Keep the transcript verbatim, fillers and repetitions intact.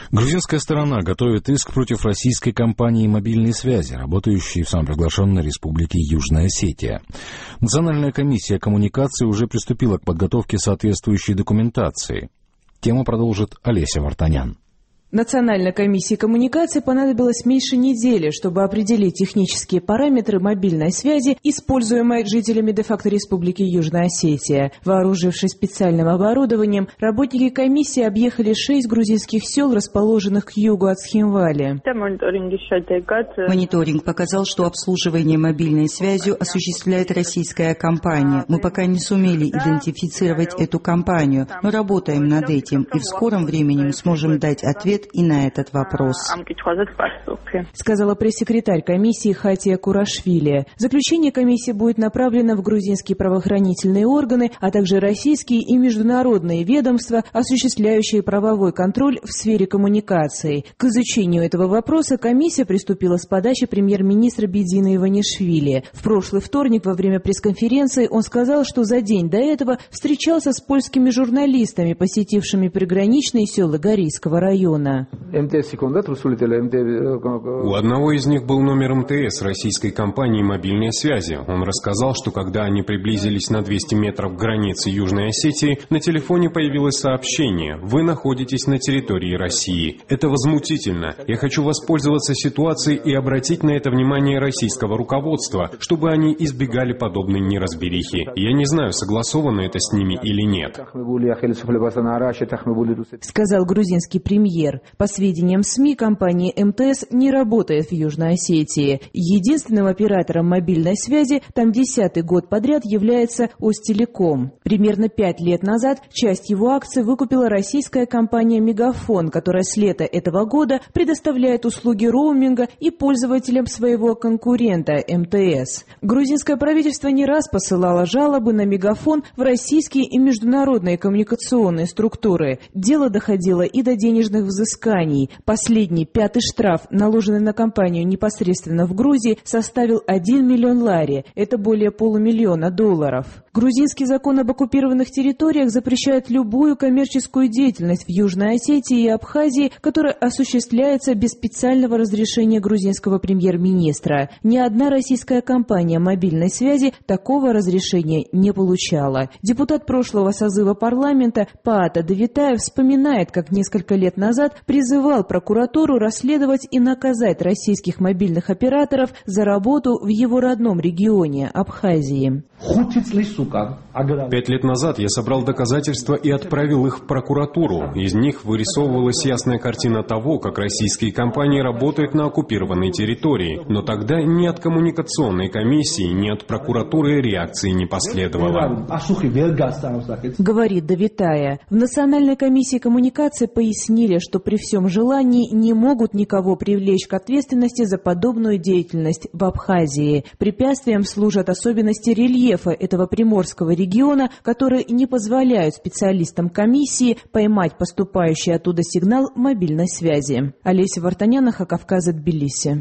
Грузинская сторона готовит иск против российской компании мобильной связи, работающей в самоприглашенной республике Южная Осетия. Национальная комиссия коммуникации уже приступила к подготовке соответствующей документации. Тему продолжит Олеся Вартанян. Национальной комиссии коммуникации понадобилось меньше недели, чтобы определить технические параметры мобильной связи, используемой жителями де-факто Республики Южная Осетия. Вооружившись специальным оборудованием, работники комиссии объехали шесть грузинских сел, расположенных к югу от Схинвали. Мониторинг показал, что обслуживание мобильной связью осуществляет российская компания. Мы пока не сумели идентифицировать эту компанию, но работаем над этим, и в скором времени мы сможем дать ответ и на этот вопрос, сказала пресс-секретарь комиссии Хатия Курашвили. Заключение комиссии будет направлено в грузинские правоохранительные органы, а также российские и международные ведомства, осуществляющие правовой контроль в сфере коммуникаций. К изучению этого вопроса комиссия приступила с подачи премьер-министра Бедина Иванишвили. В прошлый вторник во время пресс-конференции он сказал, что за день до этого встречался с польскими журналистами, посетившими приграничные села Горийского района. У одного из них был номер эм тэ эс российской компании мобильной связи. Он рассказал, что когда они приблизились на двести метров к границе Южной Осетии, на телефоне появилось сообщение: «Вы находитесь на территории России». Это возмутительно. Я хочу воспользоваться ситуацией и обратить на это внимание российского руководства, чтобы они избегали подобной неразберихи. Я не знаю, согласовано это с ними или нет, сказал грузинский премьер. По сведениям СМИ, компания эм тэ эс не работает в Южной Осетии. Единственным оператором мобильной связи там десятый год подряд является Остелеком. Примерно пять лет назад часть его акций выкупила российская компания «Мегафон», которая с лета этого года предоставляет услуги роуминга и пользователям своего конкурента эм тэ эс. Грузинское правительство не раз посылало жалобы на «Мегафон» в российские и международные коммуникационные структуры. Дело доходило и до денежных взысканий. Последний, пятый штраф, наложенный на компанию непосредственно в Грузии, составил один миллион лари. Это более полумиллиона долларов. Грузинский закон об оккупированных территориях запрещает любую коммерческую деятельность в Южной Осетии и Абхазии, которая осуществляется без специального разрешения грузинского премьер-министра. Ни одна российская компания мобильной связи такого разрешения не получала. Депутат прошлого созыва парламента Паата Давитаев вспоминает, как несколько лет назад призывал прокуратуру расследовать и наказать российских мобильных операторов за работу в его родном регионе Абхазии. Пять лет назад я собрал доказательства и отправил их в прокуратуру. Из них вырисовывалась ясная картина того, как российские компании работают на оккупированной территории. Но тогда ни от коммуникационной комиссии, ни от прокуратуры реакции не последовало, говорит Давитая. В Национальной комиссии коммуникации пояснили, что при всем желании не могут никого привлечь к ответственности за подобную деятельность в Абхазии. Препятствием служат особенности рельефа этого приморского региона, которые не позволяют специалистам комиссии поймать поступающий оттуда сигнал мобильной связи. Олеся Вартанян, Кавказа, Тбилиси.